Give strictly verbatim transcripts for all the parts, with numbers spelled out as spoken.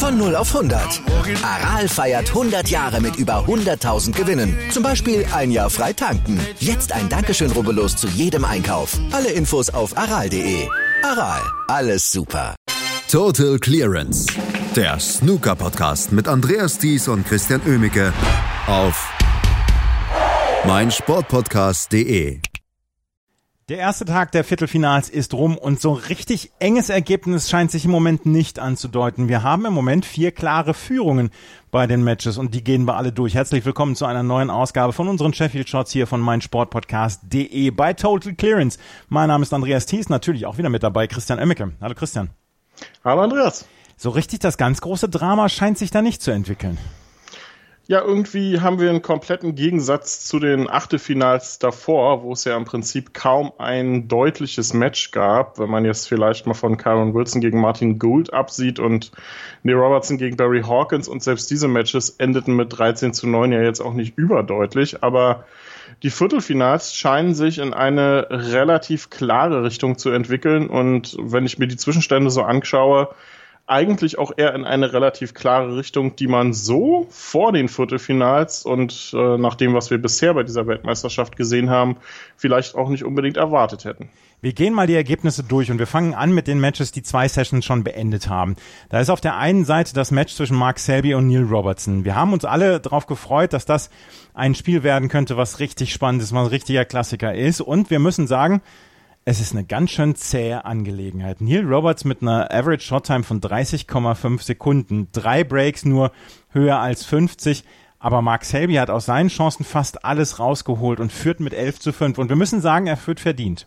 Von null auf hundert. Aral feiert hundert Jahre mit über hunderttausend Gewinnen. Zum Beispiel ein Jahr frei tanken. Jetzt ein Dankeschön, rubbellos zu jedem Einkauf. Alle Infos auf aral punkt de. Aral, alles super. Total Clearance. Der Snooker-Podcast mit Andreas Thies und Christian Oemicke auf meinsportpodcast punkt de. Der erste Tag der Viertelfinals ist rum und so richtig enges Ergebnis scheint sich im Moment nicht anzudeuten. Wir haben im Moment vier klare Führungen bei den Matches und die gehen wir alle durch. Herzlich willkommen zu einer neuen Ausgabe von unseren Sheffield Shots hier von meinsportpodcast punkt de bei Total Clearance. Mein Name ist Andreas Thies, natürlich auch wieder mit dabei Christian Oemicke. Hallo Christian. Hallo Andreas. So richtig das ganz große Drama scheint sich da nicht zu entwickeln. Ja, irgendwie haben wir einen kompletten Gegensatz zu den Achtelfinals davor, wo es ja im Prinzip kaum ein deutliches Match gab, wenn man jetzt vielleicht mal von Kyron Wilson gegen Martin Gould absieht und Neil Robertson gegen Barry Hawkins, und selbst diese Matches endeten mit dreizehn zu neun ja jetzt auch nicht überdeutlich, aber die Viertelfinals scheinen sich in eine relativ klare Richtung zu entwickeln, und wenn ich mir die Zwischenstände so anschaue, eigentlich auch eher in eine relativ klare Richtung, die man so vor den Viertelfinals und äh, nach dem, was wir bisher bei dieser Weltmeisterschaft gesehen haben, vielleicht auch nicht unbedingt erwartet hätten. Wir gehen mal die Ergebnisse durch und wir fangen an mit den Matches, die zwei Sessions schon beendet haben. Da ist auf der einen Seite das Match zwischen Mark Selby und Neil Robertson. Wir haben uns alle darauf gefreut, dass das ein Spiel werden könnte, was richtig spannend ist, was ein richtiger Klassiker ist, und wir müssen sagen, es ist eine ganz schön zähe Angelegenheit. Neil Roberts mit einer Average Shot Time von dreißig Komma fünf Sekunden. Drei Breaks nur höher als fünfzig. Aber Mark Selby hat aus seinen Chancen fast alles rausgeholt und führt mit elf zu fünf. Und wir müssen sagen, er führt verdient.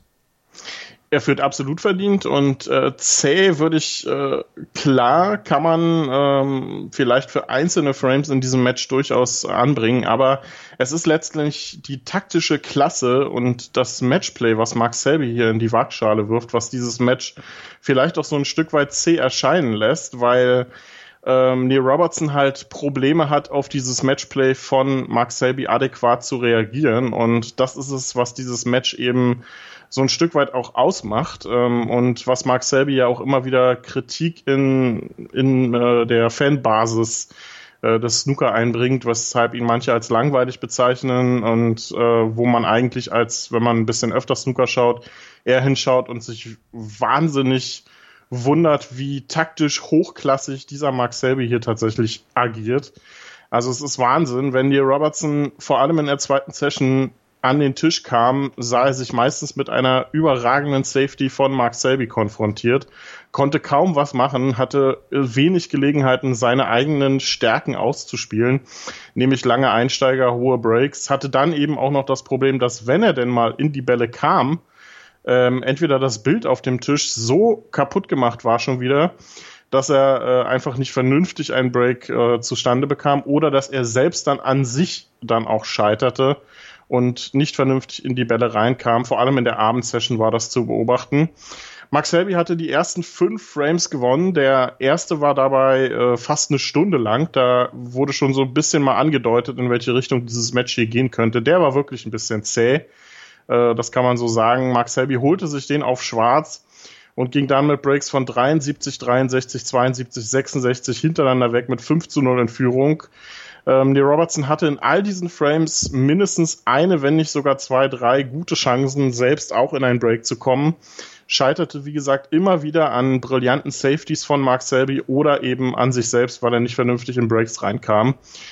Er führt absolut verdient, und äh, zäh würde ich, äh, klar kann man ähm, vielleicht für einzelne Frames in diesem Match durchaus anbringen, aber es ist letztlich die taktische Klasse und das Matchplay, was Mark Selby hier in die Waagschale wirft, was dieses Match vielleicht auch so ein Stück weit zäh erscheinen lässt, weil ähm, Neil Robertson halt Probleme hat, auf dieses Matchplay von Mark Selby adäquat zu reagieren, und das ist es, was dieses Match eben so ein Stück weit auch ausmacht, ähm, und was Mark Selby ja auch immer wieder Kritik in, in äh, der Fanbasis äh, des Snooker einbringt, weshalb ihn manche als langweilig bezeichnen und äh, wo man eigentlich als, wenn man ein bisschen öfter Snooker schaut, eher hinschaut und sich wahnsinnig wundert, wie taktisch hochklassig dieser Mark Selby hier tatsächlich agiert. Also es ist Wahnsinn, wenn Neil Robertson vor allem in der zweiten Session an den Tisch kam, sah er sich meistens mit einer überragenden Safety von Mark Selby konfrontiert, konnte kaum was machen, hatte wenig Gelegenheiten, seine eigenen Stärken auszuspielen, nämlich lange Einsteiger, hohe Breaks, hatte dann eben auch noch das Problem, dass wenn er denn mal in die Bälle kam, ähm, entweder das Bild auf dem Tisch so kaputt gemacht war schon wieder, dass er äh, einfach nicht vernünftig einen Break äh, zustande bekam, oder dass er selbst dann an sich dann auch scheiterte und nicht vernünftig in die Bälle reinkam. Vor allem in der Abendsession war das zu beobachten. Mark Selby hatte die ersten fünf Frames gewonnen. Der erste war dabei äh, fast eine Stunde lang. Da wurde schon so ein bisschen mal angedeutet, in welche Richtung dieses Match hier gehen könnte. Der war wirklich ein bisschen zäh. Äh, das kann man so sagen. Mark Selby holte sich den auf schwarz und ging dann mit Breaks von dreiundsiebzig, dreiundsechzig, zweiundsiebzig, sechsundsechzig hintereinander weg mit fünf zu null in Führung. Ähm, Neil Robertson hatte in all diesen Frames mindestens eine, wenn nicht sogar zwei, drei gute Chancen, selbst auch in einen Break zu kommen. Scheiterte, wie gesagt, immer wieder an brillanten Safeties von Mark Selby oder eben an sich selbst, weil er nicht vernünftig in Breaks reinkam.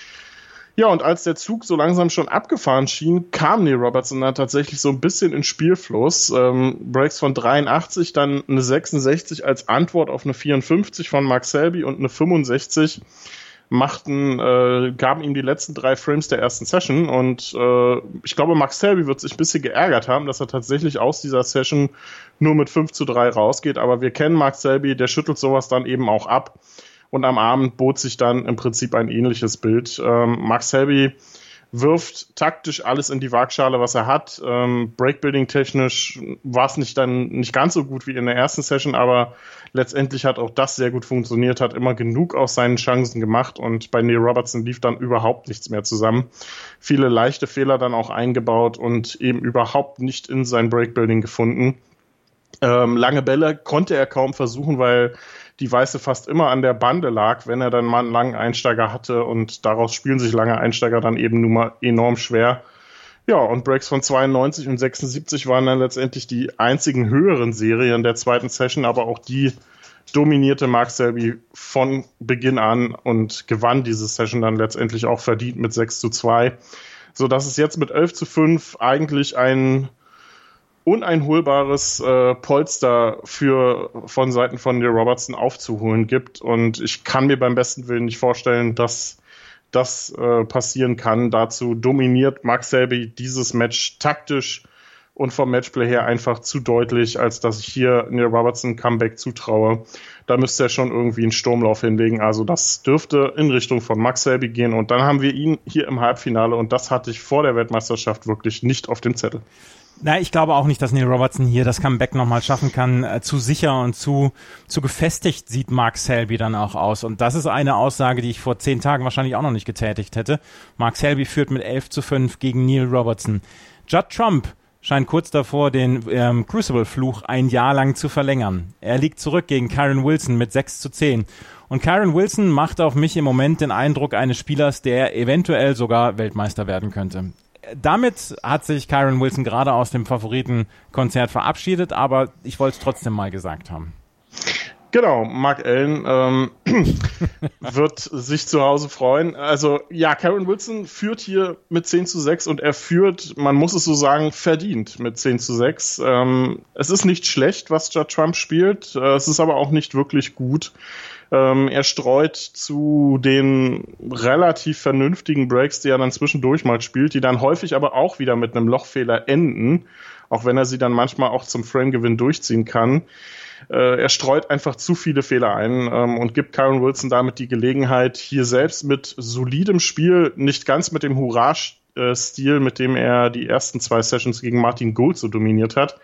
Ja, und als der Zug so langsam schon abgefahren schien, kam Neil Robertson dann tatsächlich so ein bisschen in Spielfluss. Ähm, Breaks von dreiundachtzig, dann eine sechsundsechzig als Antwort auf eine vierundfünfzig von Mark Selby und eine fünfundsechzig machten, äh, gaben ihm die letzten drei Frames der ersten Session, und äh, ich glaube, Mark Selby wird sich ein bisschen geärgert haben, dass er tatsächlich aus dieser Session nur mit fünf zu drei rausgeht, aber wir kennen Mark Selby, der schüttelt sowas dann eben auch ab, und am Abend bot sich dann im Prinzip ein ähnliches Bild. Ähm, Mark Selby wirft taktisch alles in die Waagschale, was er hat. Ähm, Breakbuilding technisch war es nicht dann nicht ganz so gut wie in der ersten Session, aber letztendlich hat auch das sehr gut funktioniert, hat immer genug aus seinen Chancen gemacht, und bei Neil Robertson lief dann überhaupt nichts mehr zusammen. Viele leichte Fehler dann auch eingebaut und eben überhaupt nicht in sein Breakbuilding gefunden. Ähm, lange Bälle konnte er kaum versuchen, weil die Weiße fast immer an der Bande lag, wenn er dann mal einen langen Einsteiger hatte, und daraus spielen sich lange Einsteiger dann eben nun mal enorm schwer. Ja, und Breaks von zweiundneunzig und sechsundsiebzig waren dann letztendlich die einzigen höheren Serien der zweiten Session, aber auch die dominierte Mark Selby von Beginn an und gewann diese Session dann letztendlich auch verdient mit sechs zu zwei, sodass es jetzt mit elf zu fünf eigentlich ein uneinholbares äh, Polster für von Seiten von Neil Robertson aufzuholen gibt, und ich kann mir beim besten Willen nicht vorstellen, dass das äh, passieren kann. Dazu dominiert Mark Selby dieses Match taktisch und vom Matchplay her einfach zu deutlich, als dass ich hier Neil Robertson ein Comeback zutraue. Da müsste er schon irgendwie einen Sturmlauf hinlegen. Also das dürfte in Richtung von Mark Selby gehen. Und dann haben wir ihn hier im Halbfinale, und das hatte ich vor der Weltmeisterschaft wirklich nicht auf dem Zettel. Na, ich glaube auch nicht, dass Neil Robertson hier das Comeback nochmal schaffen kann. Äh, zu sicher und zu, zu gefestigt sieht Mark Selby dann auch aus. Und das ist eine Aussage, die ich vor zehn Tagen wahrscheinlich auch noch nicht getätigt hätte. Mark Selby führt mit elf zu fünf gegen Neil Robertson. Judd Trump scheint kurz davor, den ähm, Crucible-Fluch ein Jahr lang zu verlängern. Er liegt zurück gegen Kyron Wilson mit sechs zu zehn. Und Kyron Wilson macht auf mich im Moment den Eindruck eines Spielers, der eventuell sogar Weltmeister werden könnte. Damit hat sich Kyron Wilson gerade aus dem Favoritenkonzert verabschiedet, aber ich wollte es trotzdem mal gesagt haben. Genau, Mark Allen ähm, wird sich zu Hause freuen. Also ja, Kyron Wilson führt hier mit zehn zu sechs, und er führt, man muss es so sagen, verdient mit zehn zu sechs. Ähm, es ist nicht schlecht, was Judd Trump spielt, äh, es ist aber auch nicht wirklich gut. Ähm, er streut zu den relativ vernünftigen Breaks, die er dann zwischendurch mal spielt, die dann häufig aber auch wieder mit einem Lochfehler enden, auch wenn er sie dann manchmal auch zum Framegewinn durchziehen kann. Äh, er streut einfach zu viele Fehler ein ähm, und gibt Kyron Wilson damit die Gelegenheit, hier selbst mit solidem Spiel, nicht ganz mit dem Hurra-Stil, mit dem er die ersten zwei Sessions gegen Martin Gould so dominiert hat,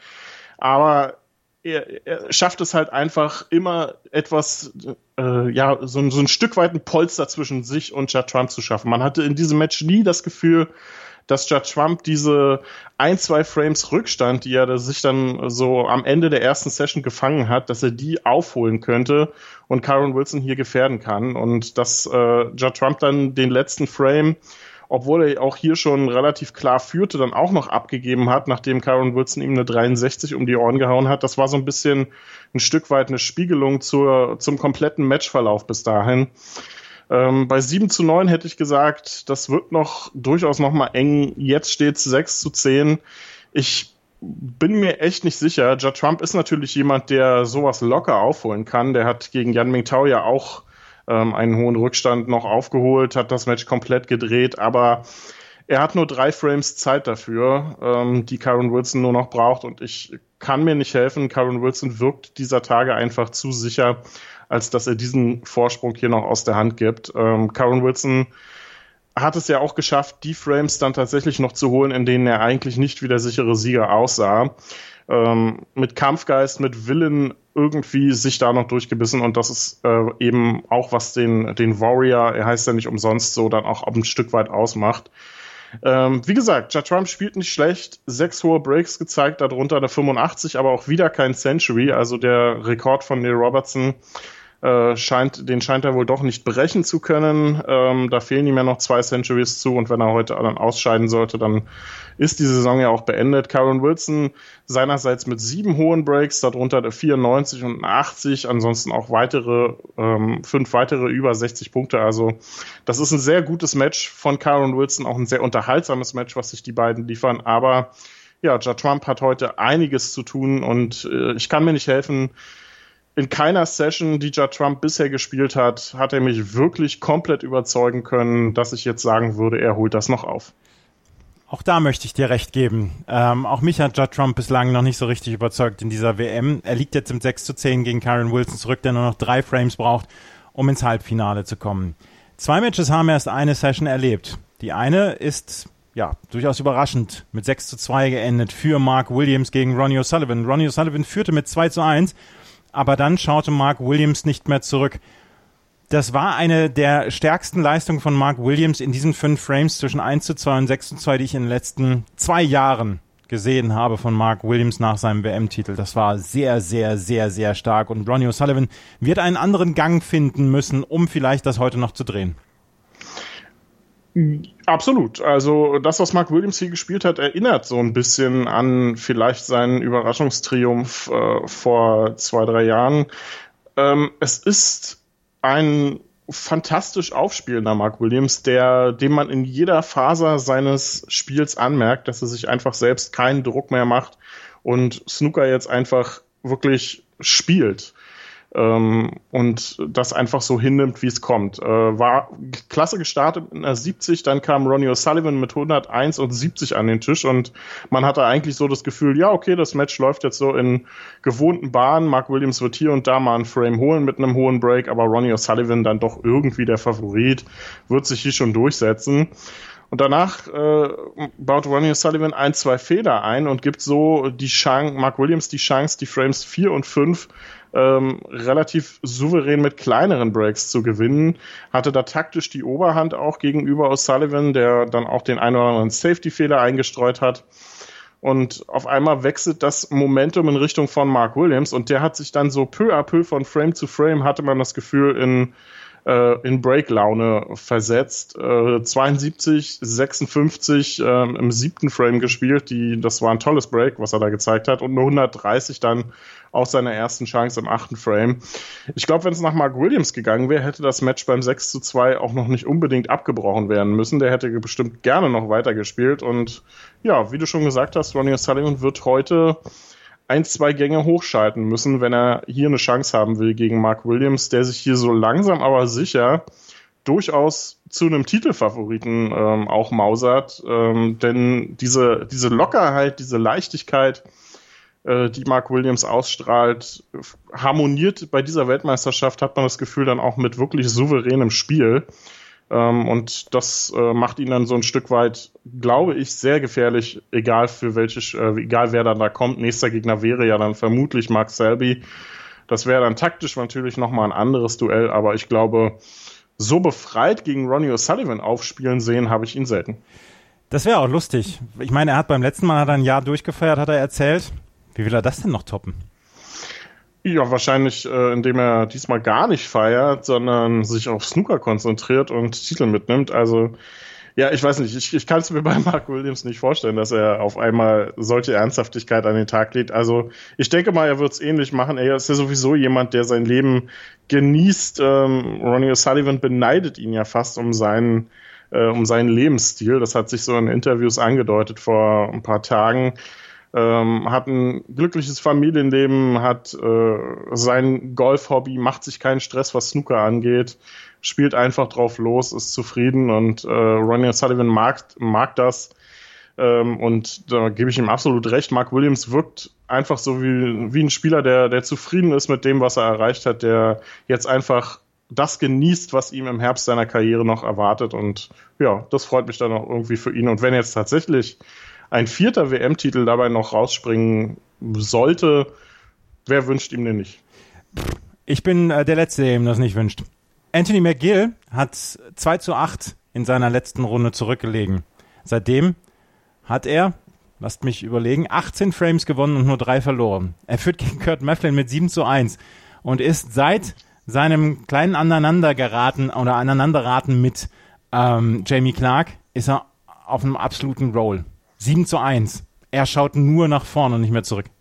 aber Er, er schafft es halt einfach immer etwas, äh, ja, so, so ein Stück weit ein Polster zwischen sich und Judd Trump zu schaffen. Man hatte in diesem Match nie das Gefühl, dass Judd Trump diese ein, zwei Frames Rückstand, die er sich dann so am Ende der ersten Session gefangen hat, dass er die aufholen könnte und Kyron Wilson hier gefährden kann. Und dass äh, Judd Trump dann den letzten Frame, obwohl er auch hier schon relativ klar führte, dann auch noch abgegeben hat, nachdem Kyron Wilson ihm eine dreiundsechzig um die Ohren gehauen hat. Das war so ein bisschen ein Stück weit eine Spiegelung zur, zum kompletten Matchverlauf bis dahin. Ähm, bei sieben zu neun hätte ich gesagt, das wird noch durchaus noch mal eng. Jetzt steht es sechs zu zehn. Ich bin mir echt nicht sicher. Judd Trump ist natürlich jemand, der sowas locker aufholen kann. Der hat gegen Yan Mingtao ja auch einen hohen Rückstand noch aufgeholt, hat das Match komplett gedreht, aber er hat nur drei Frames Zeit dafür, ähm, die Kyron Wilson nur noch braucht, und ich kann mir nicht helfen. Kyron Wilson wirkt dieser Tage einfach zu sicher, als dass er diesen Vorsprung hier noch aus der Hand gibt. Ähm, Kyron Wilson hat es ja auch geschafft, die Frames dann tatsächlich noch zu holen, in denen er eigentlich nicht wie der sichere Sieger aussah. Ähm, mit Kampfgeist, mit Willen irgendwie sich da noch durchgebissen, und das ist äh, eben auch, was den, den Warrior, er heißt ja nicht umsonst so, dann auch ein Stück weit ausmacht. Ähm, wie gesagt, Judd Trump spielt nicht schlecht, sechs hohe Breaks gezeigt, darunter eine fünfundachtzig, aber auch wieder kein Century, also der Rekord von Neil Robertson äh, scheint, den scheint er wohl doch nicht brechen zu können. Ähm, da fehlen ihm ja noch zwei Centuries zu, und wenn er heute dann ausscheiden sollte, dann ist die Saison ja auch beendet. Kyron Wilson seinerseits mit sieben hohen Breaks, darunter der vierundneunzig und achtzig, ansonsten auch weitere, ähm, fünf weitere über sechzig Punkte. Also das ist ein sehr gutes Match von Kyron Wilson, auch ein sehr unterhaltsames Match, was sich die beiden liefern. Aber ja, Judd Trump hat heute einiges zu tun, und äh, ich kann mir nicht helfen. In keiner Session, die Judd Trump bisher gespielt hat, hat er mich wirklich komplett überzeugen können, dass ich jetzt sagen würde, er holt das noch auf. Auch da möchte ich dir recht geben. Ähm, auch mich hat Judd Trump bislang noch nicht so richtig überzeugt in dieser W M. Er liegt jetzt im sechs zu zehn gegen Kyron Wilson zurück, der nur noch drei Frames braucht, um ins Halbfinale zu kommen. Zwei Matches haben erst eine Session erlebt. Die eine ist ja durchaus überraschend mit sechs zu zwei geendet für Mark Williams gegen Ronnie O'Sullivan. Ronnie O'Sullivan führte mit zwei zu eins, aber dann schaute Mark Williams nicht mehr zurück. Das war eine der stärksten Leistungen von Mark Williams in diesen fünf Frames zwischen eins zu zwei und sechs zu zwei, die ich in den letzten zwei Jahren gesehen habe von Mark Williams nach seinem W M-Titel. Das war sehr, sehr, sehr, sehr stark. Und Ronnie O'Sullivan wird einen anderen Gang finden müssen, um vielleicht das heute noch zu drehen. Absolut. Also das, was Mark Williams hier gespielt hat, erinnert so ein bisschen an vielleicht seinen Überraschungstriumph äh, vor zwei, drei Jahren. Ähm, es ist ein fantastisch aufspielender Mark Williams, der, dem man in jeder Faser seines Spiels anmerkt, dass er sich einfach selbst keinen Druck mehr macht und Snooker jetzt einfach wirklich spielt. Ähm, und das einfach so hinnimmt, wie es kommt. Äh, war klasse gestartet mit einer siebzig, dann kam Ronnie O'Sullivan mit hunderteins und siebzig an den Tisch und man hatte eigentlich so das Gefühl, ja okay, das Match läuft jetzt so in gewohnten Bahnen, Mark Williams wird hier und da mal einen Frame holen mit einem hohen Break, aber Ronnie O'Sullivan dann doch irgendwie der Favorit, wird sich hier schon durchsetzen. Und danach äh, baut Ronnie O'Sullivan ein, zwei Fehler ein und gibt so die Chance, Mark Williams die Chance, die Frames vier und fünf ähm, relativ souverän mit kleineren Breaks zu gewinnen. Hatte da taktisch die Oberhand auch gegenüber O'Sullivan, der dann auch den einen oder anderen Safety-Fehler eingestreut hat. Und auf einmal wechselt das Momentum in Richtung von Mark Williams und der hat sich dann so peu à peu von Frame zu Frame, hatte man das Gefühl, in in Break-Laune versetzt. Äh, zweiundsiebzig, sechsundfünfzig äh, im siebten Frame gespielt. Die, das war ein tolles Break, was er da gezeigt hat. Und nur hundertdreißig dann aus seiner ersten Chance im achten Frame. Ich glaube, wenn es nach Mark Williams gegangen wäre, hätte das Match beim sechs zu zwei auch noch nicht unbedingt abgebrochen werden müssen. Der hätte bestimmt gerne noch weitergespielt. Und ja, wie du schon gesagt hast, Ronnie O'Sullivan wird heute ein, zwei Gänge hochschalten müssen, wenn er hier eine Chance haben will gegen Mark Williams, der sich hier so langsam aber sicher durchaus zu einem Titelfavoriten ähm, auch mausert. Ähm, denn diese, diese Lockerheit, diese Leichtigkeit, äh, die Mark Williams ausstrahlt, harmoniert bei dieser Weltmeisterschaft, hat man das Gefühl, dann auch mit wirklich souveränem Spiel. Ähm, und das äh, macht ihn dann so ein Stück weit, glaube ich, sehr gefährlich, egal für welche, äh, egal wer dann da kommt. Nächster Gegner wäre ja dann vermutlich Mark Selby. Das wäre dann taktisch natürlich nochmal ein anderes Duell, aber ich glaube, so befreit gegen Ronnie O'Sullivan aufspielen sehen, habe ich ihn selten. Das wäre auch lustig. Ich meine, er hat beim letzten Mal hat er ein Jahr durchgefeiert, hat er erzählt. Wie will er das denn noch toppen? Ja, wahrscheinlich, äh, indem er diesmal gar nicht feiert, sondern sich auf Snooker konzentriert und Titel mitnimmt. Also, ja, ich weiß nicht, ich, ich kann es mir bei Mark Williams nicht vorstellen, dass er auf einmal solche Ernsthaftigkeit an den Tag legt. Also, ich denke mal, er wird es ähnlich machen. Er ist ja sowieso jemand, der sein Leben genießt. Ähm, Ronnie O'Sullivan beneidet ihn ja fast um seinen, äh, um seinen Lebensstil. Das hat sich so in Interviews angedeutet vor ein paar Tagen. Ähm, hat ein glückliches Familienleben, hat äh, sein Golf-Hobby, macht sich keinen Stress, was Snooker angeht, spielt einfach drauf los, ist zufrieden und äh, Ronnie O'Sullivan mag, mag das ähm, und da gebe ich ihm absolut recht. Mark Williams wirkt einfach so wie, wie ein Spieler, der, der zufrieden ist mit dem, was er erreicht hat, der jetzt einfach das genießt, was ihm im Herbst seiner Karriere noch erwartet und ja, das freut mich dann auch irgendwie für ihn und wenn jetzt tatsächlich ein vierter W M-Titel dabei noch rausspringen sollte, wer wünscht ihm denn nicht? Ich bin äh, der Letzte, der ihm das nicht wünscht. Anthony McGill hat zwei zu acht in seiner letzten Runde zurückgelegen. Seitdem hat er, lasst mich überlegen, achtzehn Frames gewonnen und nur drei verloren. Er führt gegen Kurt Maflin mit sieben zu eins und ist seit seinem kleinen Aneinandergeraten oder Aneinanderraten mit ähm, Jamie Clark, ist er auf einem absoluten Roll. sieben zu eins. Er schaut nur nach vorne und nicht mehr zurück.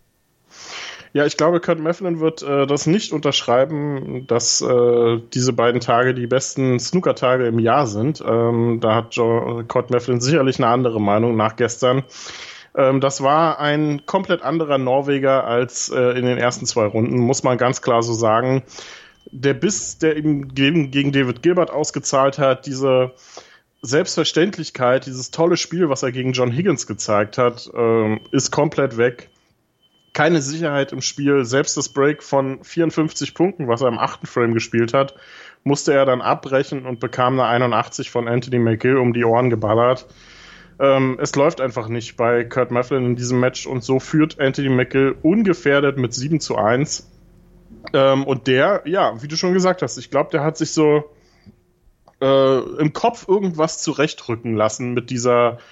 Ja, ich glaube, Kurt Maflin wird äh, das nicht unterschreiben, dass äh, diese beiden Tage die besten Snooker-Tage im Jahr sind. Ähm, da hat jo- Kurt Maflin sicherlich eine andere Meinung nach gestern. Ähm, das war ein komplett anderer Norweger als äh, in den ersten zwei Runden, muss man ganz klar so sagen. Der Biss, der ihm gegen, gegen David Gilbert ausgezahlt hat, diese Selbstverständlichkeit, dieses tolle Spiel, was er gegen John Higgins gezeigt hat, ähm, ist komplett weg. Keine Sicherheit im Spiel. Selbst das Break von vierundfünfzig Punkten, was er im achten Frame gespielt hat, musste er dann abbrechen und bekam eine einundachtzig von Anthony McGill um die Ohren geballert. Ähm, es läuft einfach nicht bei Kurt Maflin in diesem Match und so führt Anthony McGill ungefährdet mit sieben zu eins. Ähm, und der, ja, wie du schon gesagt hast, ich glaube, der hat sich so Äh, im Kopf irgendwas zurechtrücken lassen mit dieser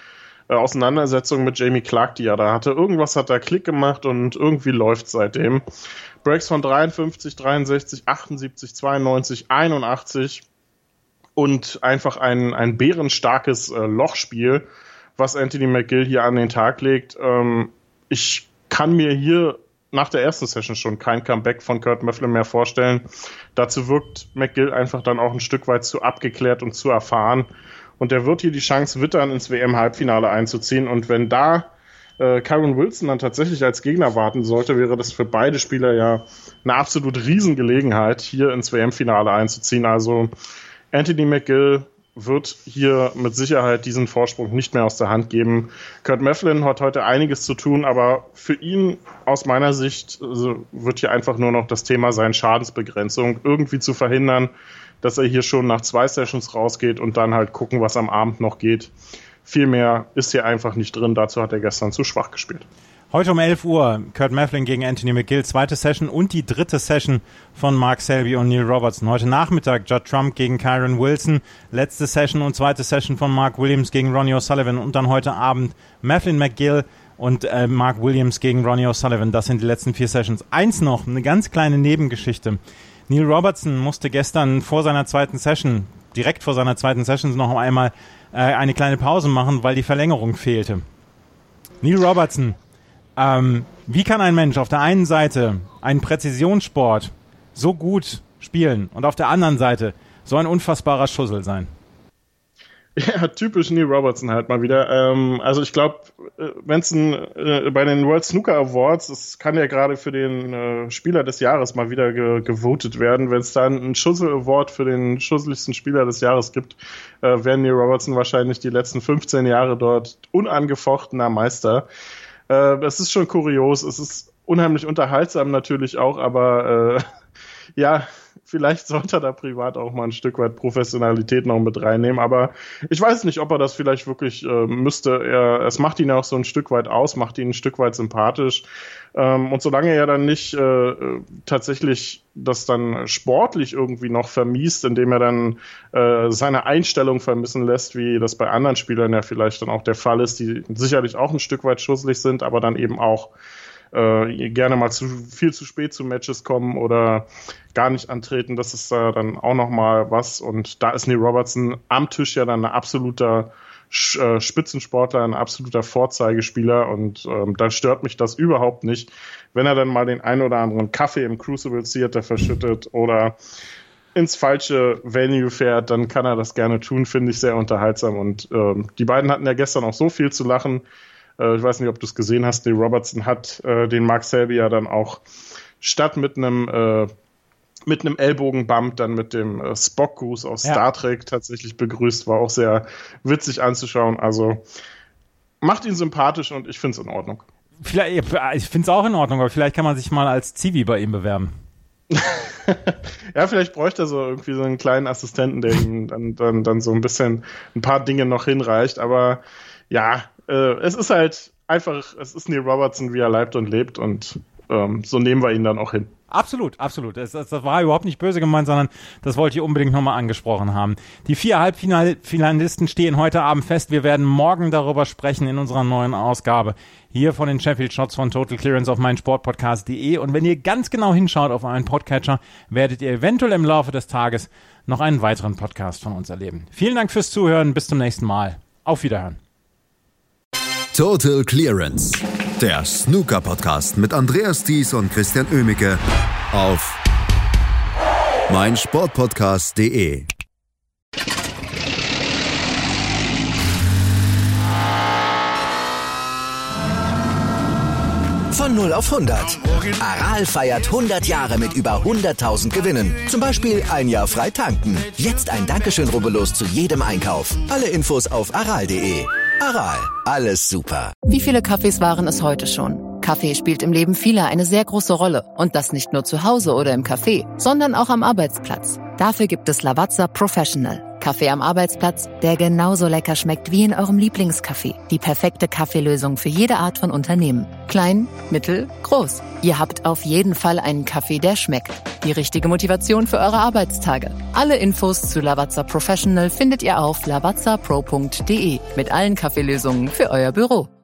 äh, Auseinandersetzung mit Jamie Clark, die er da hatte. Irgendwas hat da Klick gemacht und irgendwie läuft seitdem. Breaks von dreiundfünfzig, dreiundsechzig, achtundsiebzig, zweiundneunzig, einundachtzig und einfach ein, ein bärenstarkes äh, Lochspiel, was Anthony McGill hier an den Tag legt. Ähm, ich kann mir hier nach der ersten Session schon kein Comeback von Kurt Mefflin mehr vorstellen. Dazu wirkt McGill einfach dann auch ein Stück weit zu abgeklärt und zu erfahren. Und er wird hier die Chance wittern, ins W M-Halbfinale einzuziehen. Und wenn da äh, Kyren Wilson dann tatsächlich als Gegner warten sollte, wäre das für beide Spieler ja eine absolut Riesengelegenheit, hier ins W M-Finale einzuziehen. Also Anthony McGill wird hier mit Sicherheit diesen Vorsprung nicht mehr aus der Hand geben. Kurt Mefflin hat heute einiges zu tun, aber für ihn aus meiner Sicht also, wird hier einfach nur noch das Thema sein, Schadensbegrenzung irgendwie zu verhindern, dass er hier schon nach zwei Sessions rausgeht und dann halt gucken, was am Abend noch geht. Viel mehr ist hier einfach nicht drin, dazu hat er gestern zu schwach gespielt. Heute um elf Uhr Kurt Mefflin gegen Anthony McGill, zweite Session und die dritte Session von Mark Selby und Neil Robertson. Heute Nachmittag Judd Trump gegen Kyren Wilson, letzte Session und zweite Session von Mark Williams gegen Ronnie O'Sullivan und dann heute Abend Mefflin McGill und äh, Mark Williams gegen Ronnie O'Sullivan. Das sind die letzten vier Sessions. Eins noch, eine ganz kleine Nebengeschichte. Neil Robertson musste gestern vor seiner zweiten Session, direkt vor seiner zweiten Session noch einmal äh, eine kleine Pause machen, weil die Verlängerung fehlte. Neil Robertson, Ähm, wie kann ein Mensch auf der einen Seite einen Präzisionssport so gut spielen und auf der anderen Seite so ein unfassbarer Schussel sein? Ja, typisch Neil Robertson halt mal wieder. Ähm, also ich glaube, wenn es äh, bei den World Snooker Awards, das kann ja gerade für den äh, Spieler des Jahres mal wieder ge- gewotet werden, wenn es dann einen Schussel Award für den schusseligsten Spieler des Jahres gibt, äh, wäre Neil Robertson wahrscheinlich die letzten fünfzehn Jahre dort unangefochtener Meister. Äh, es ist schon kurios, es ist unheimlich unterhaltsam natürlich auch, aber äh, ja, vielleicht sollte er da privat auch mal ein Stück weit Professionalität noch mit reinnehmen, aber ich weiß nicht, ob er das vielleicht wirklich äh, müsste. Er, es macht ihn ja auch so ein Stück weit aus, macht ihn ein Stück weit sympathisch ähm, und solange er dann nicht äh, tatsächlich das dann sportlich irgendwie noch vermiest, indem er dann äh, seine Einstellung vermissen lässt, wie das bei anderen Spielern ja vielleicht dann auch der Fall ist, die sicherlich auch ein Stück weit schusselig sind, aber dann eben auch äh, gerne mal zu viel zu spät zu Matches kommen oder gar nicht antreten. Das ist äh, dann auch nochmal was. Und da ist Neil Robertson am Tisch ja dann ein absoluter äh, Spitzensportler, ein absoluter Vorzeigespieler. Und ähm, da stört mich das überhaupt nicht, wenn er dann mal den einen oder anderen Kaffee im Crucible Theater verschüttet oder ins falsche Venue fährt, dann kann er das gerne tun, finde ich sehr unterhaltsam. Und ähm, die beiden hatten ja gestern auch so viel zu lachen. Äh, ich weiß nicht, ob du es gesehen hast, Neil Robertson hat äh, den Mark Selby ja dann auch statt mit einem äh, mit einem Ellbogenbump dann mit dem äh, Spock-Gruß aus ja. Star Trek tatsächlich begrüßt. War auch sehr witzig anzuschauen. Also macht ihn sympathisch und ich finde es in Ordnung. Vielleicht, ich finde es auch in Ordnung, aber vielleicht kann man sich mal als Zivi bei ihm bewerben. Ja, vielleicht bräuchte er so irgendwie so einen kleinen Assistenten, der ihm dann, dann, dann so ein bisschen ein paar Dinge noch hinreicht. Aber ja, äh, es ist halt einfach, es ist Neil Robertson, wie er leibt und lebt und ähm, so nehmen wir ihn dann auch hin. Absolut, absolut. Das, das war überhaupt nicht böse gemeint, sondern das wollte ich unbedingt nochmal angesprochen haben. Die vier Halbfinalisten stehen heute Abend fest. Wir werden morgen darüber sprechen in unserer neuen Ausgabe hier von den Sheffield Shots von Total Clearance auf meinsportpodcast punkt de. Und wenn ihr ganz genau hinschaut auf euren Podcatcher, werdet ihr eventuell im Laufe des Tages noch einen weiteren Podcast von uns erleben. Vielen Dank fürs Zuhören. Bis zum nächsten Mal. Auf Wiederhören. Total Clearance, der Snooker-Podcast mit Andreas Thies und Christian Oemicke auf meinsportpodcast punkt de. Von null auf hundert. Aral feiert hundert Jahre mit über hunderttausend Gewinnen. Zum Beispiel ein Jahr frei tanken. Jetzt ein Dankeschön, rubbellos zu jedem Einkauf. Alle Infos auf aral punkt de. Aral, alles super. Wie viele Kaffees waren es heute schon? Kaffee spielt im Leben vieler eine sehr große Rolle. Und das nicht nur zu Hause oder im Café, sondern auch am Arbeitsplatz. Dafür gibt es Lavazza Professional. Kaffee am Arbeitsplatz, der genauso lecker schmeckt wie in eurem Lieblingscafé. Die perfekte Kaffeelösung für jede Art von Unternehmen. Klein, mittel, groß. Ihr habt auf jeden Fall einen Kaffee, der schmeckt. Die richtige Motivation für eure Arbeitstage. Alle Infos zu Lavazza Professional findet ihr auf lavazza pro punkt de mit allen Kaffeelösungen für euer Büro.